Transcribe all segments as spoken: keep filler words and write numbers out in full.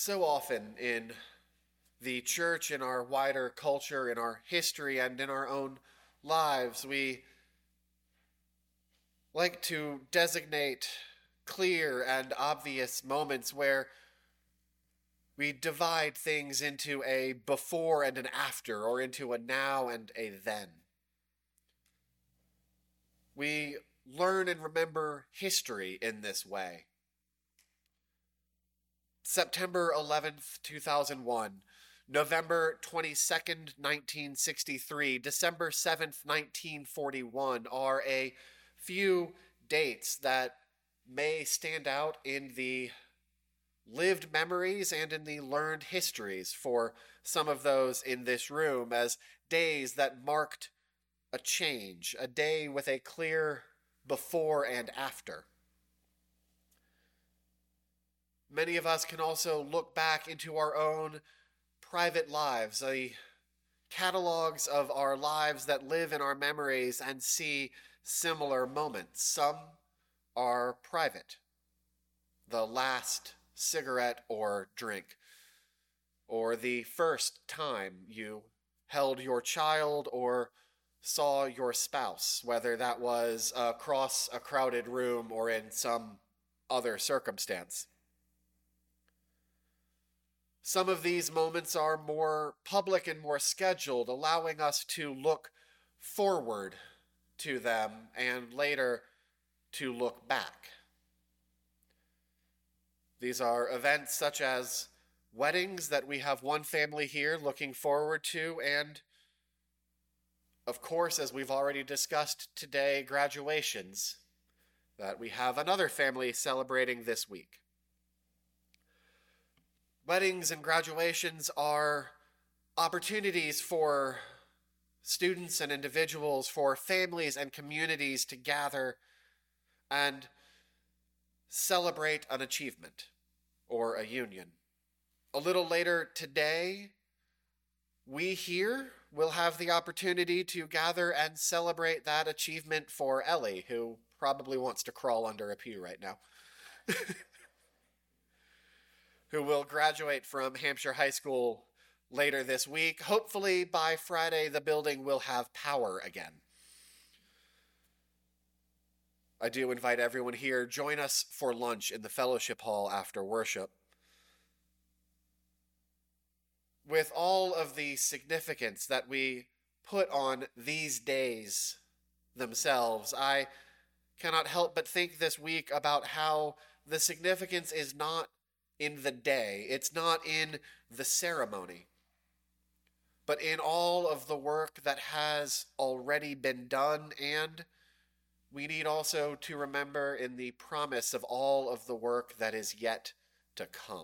So often in the church, in our wider culture, in our history, and in our own lives, we like to designate clear and obvious moments where we divide things into a before and an after, or into a now and a then. We learn and remember history in this way. September eleventh, two thousand one, November twenty-second, nineteen sixty-three, December seventh, nineteen forty-one are a few dates that may stand out in the lived memories and in the learned histories for some of those in this room as days that marked a change, a day with a clear before and after. Many of us can also look back into our own private lives, the catalogs of our lives that live in our memories, and see similar moments. Some are private. The last cigarette or drink, or the first time you held your child or saw your spouse, whether that was across a crowded room or in some other circumstance. Some of these moments are more public and more scheduled, allowing us to look forward to them and later to look back. These are events such as weddings that we have one family here looking forward to, and of course, as we've already discussed today, graduations that we have another family celebrating this week. Weddings and graduations are opportunities for students and individuals, for families and communities to gather and celebrate an achievement or a union. A little later today, we here will have the opportunity to gather and celebrate that achievement for Ellie, who probably wants to crawl under a pew right now. Who will graduate from Hampshire High School later this week. Hopefully by Friday, the building will have power again. I do invite everyone here, join us for lunch in the fellowship hall after worship. With all of the significance that we put on these days themselves, I cannot help but think this week about how the significance is not in the day, it's not in the ceremony, but in all of the work that has already been done, and we need also to remember in the promise of all of the work that is yet to come.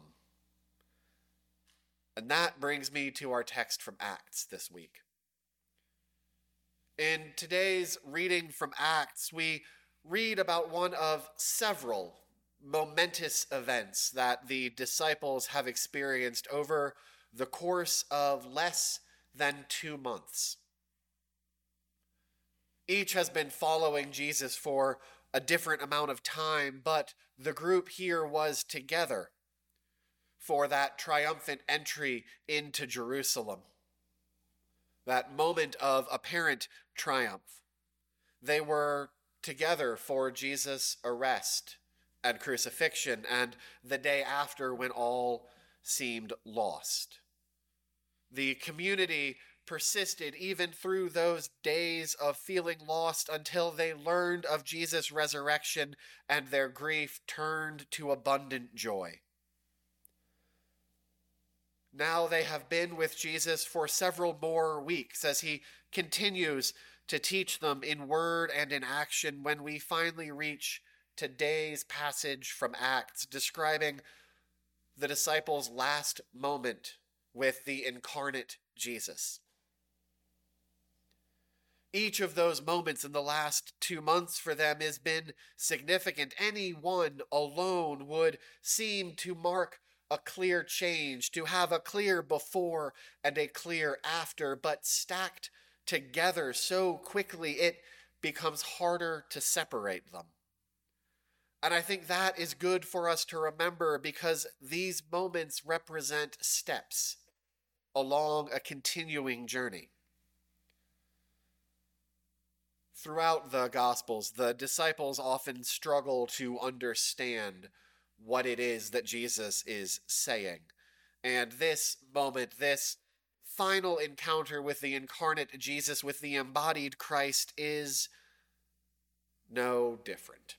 And that brings me to our text from Acts this week. In today's reading from Acts, we read about one of several momentous events that the disciples have experienced over the course of less than two months. Each has been following Jesus for a different amount of time, but the group here was together for that triumphant entry into Jerusalem, that moment of apparent triumph. They were together for Jesus' arrest and crucifixion, and the day after when all seemed lost. The community persisted even through those days of feeling lost until they learned of Jesus' resurrection and their grief turned to abundant joy. Now they have been with Jesus for several more weeks as he continues to teach them in word and in action when we finally reach today's passage from Acts describing the disciples' last moment with the incarnate Jesus. Each of those moments in the last two months for them has been significant. Any one alone would seem to mark a clear change, to have a clear before and a clear after, but stacked together so quickly it becomes harder to separate them. And I think that is good for us to remember because these moments represent steps along a continuing journey. Throughout the Gospels, the disciples often struggle to understand what it is that Jesus is saying. And this moment, this final encounter with the incarnate Jesus, with the embodied Christ, is no different.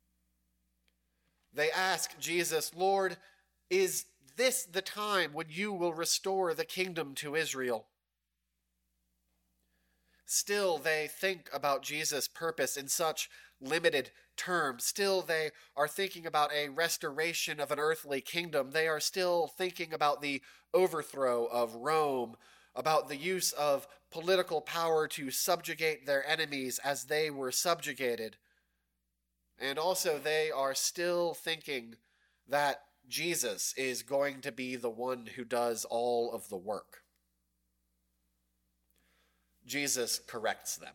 They ask Jesus, Lord, is this the time when you will restore the kingdom to Israel? Still, they think about Jesus' purpose in such limited terms. Still, they are thinking about a restoration of an earthly kingdom. They are still thinking about the overthrow of Rome, about the use of political power to subjugate their enemies as they were subjugated. And also, they are still thinking that Jesus is going to be the one who does all of the work. Jesus corrects them.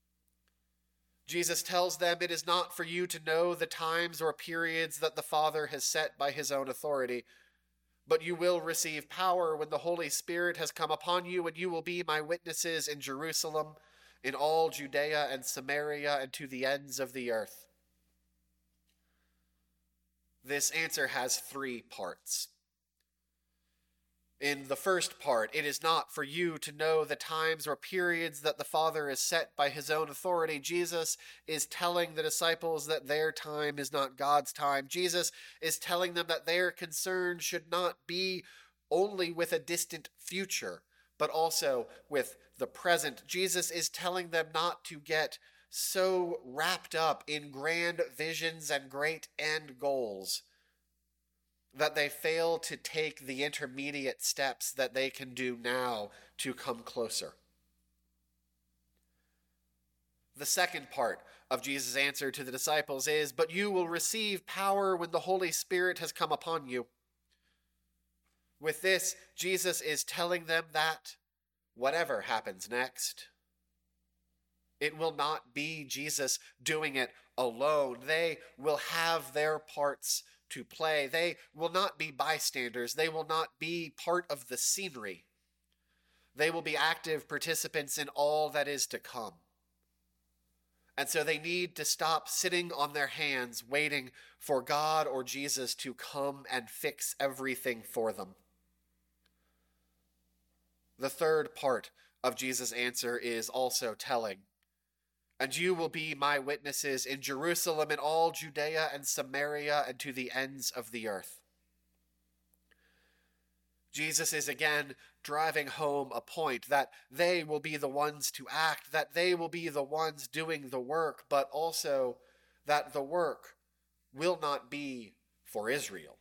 Jesus tells them it is not for you to know the times or periods that the Father has set by his own authority, but you will receive power when the Holy Spirit has come upon you, and you will be my witnesses in Jerusalem, in all Judea and Samaria, and to the ends of the earth. This answer has three parts. In the first part, it is not for you to know the times or periods that the Father has set by his own authority. Jesus is telling the disciples that their time is not God's time. Jesus is telling them that their concern should not be only with a distant future, but also with the present. Jesus is telling them not to get so wrapped up in grand visions and great end goals that they fail to take the intermediate steps that they can do now to come closer. The second part of Jesus' answer to the disciples is, but you will receive power when the Holy Spirit has come upon you. With this, Jesus is telling them that whatever happens next, it will not be Jesus doing it alone. They will have their parts to play. They will not be bystanders. They will not be part of the scenery. They will be active participants in all that is to come. And so they need to stop sitting on their hands waiting for God or Jesus to come and fix everything for them. The third part of Jesus' answer is also telling. And you will be my witnesses in Jerusalem, in all Judea and Samaria, and to the ends of the earth. Jesus is again driving home a point that they will be the ones to act, that they will be the ones doing the work, but also that the work will not be for Israel.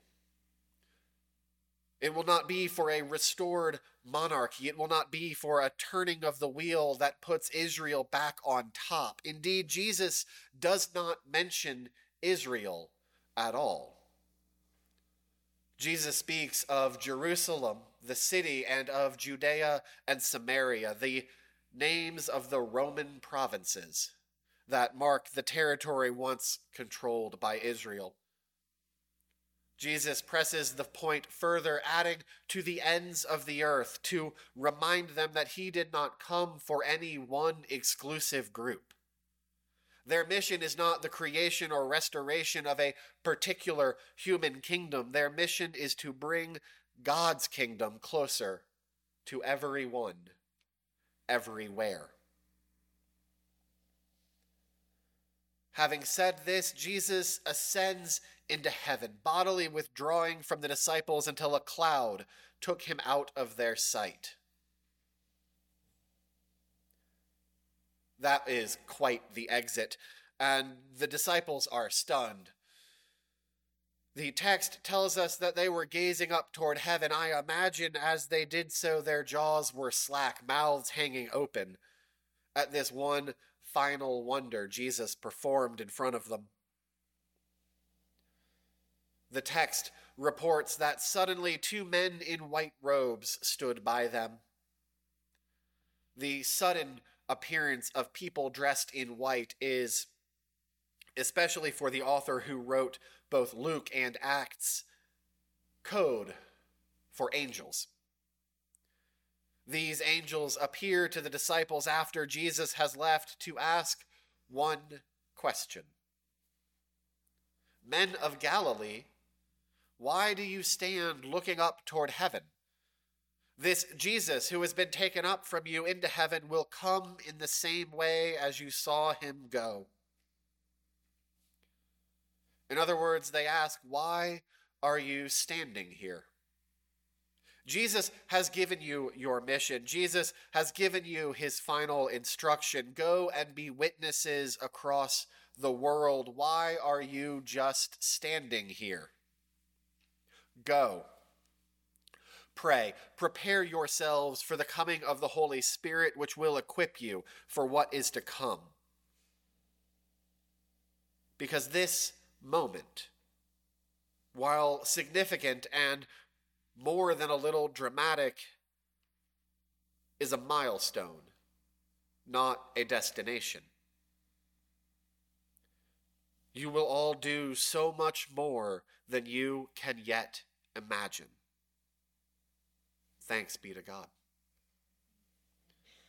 It will not be for a restored monarchy. It will not be for a turning of the wheel that puts Israel back on top. Indeed, Jesus does not mention Israel at all. Jesus speaks of Jerusalem, the city, and of Judea and Samaria, the names of the Roman provinces that mark the territory once controlled by Israel. Jesus presses the point further, adding to the ends of the earth to remind them that he did not come for any one exclusive group. Their mission is not the creation or restoration of a particular human kingdom. Their mission is to bring God's kingdom closer to everyone, everywhere. Having said this, Jesus ascends into heaven, bodily withdrawing from the disciples until a cloud took him out of their sight. That is quite the exit, and the disciples are stunned. The text tells us that they were gazing up toward heaven. I imagine as they did so, their jaws were slack, mouths hanging open at this one final wonder Jesus performed in front of them. The text reports that suddenly two men in white robes stood by them. The sudden appearance of people dressed in white is especially for the author who wrote both Luke and Acts, code for angels. These angels appear to the disciples after Jesus has left to ask one question. Men of Galilee, why do you stand looking up toward heaven? This Jesus who has been taken up from you into heaven will come in the same way as you saw him go. In other words, they ask, why are you standing here? Jesus has given you your mission. Jesus has given you his final instruction. Go and be witnesses across the world. Why are you just standing here? Go. Pray. Prepare yourselves for the coming of the Holy Spirit, which will equip you for what is to come. Because this moment, while significant and more than a little dramatic, is a milestone, not a destination. You will all do so much more than you can yet imagine. Thanks be to God.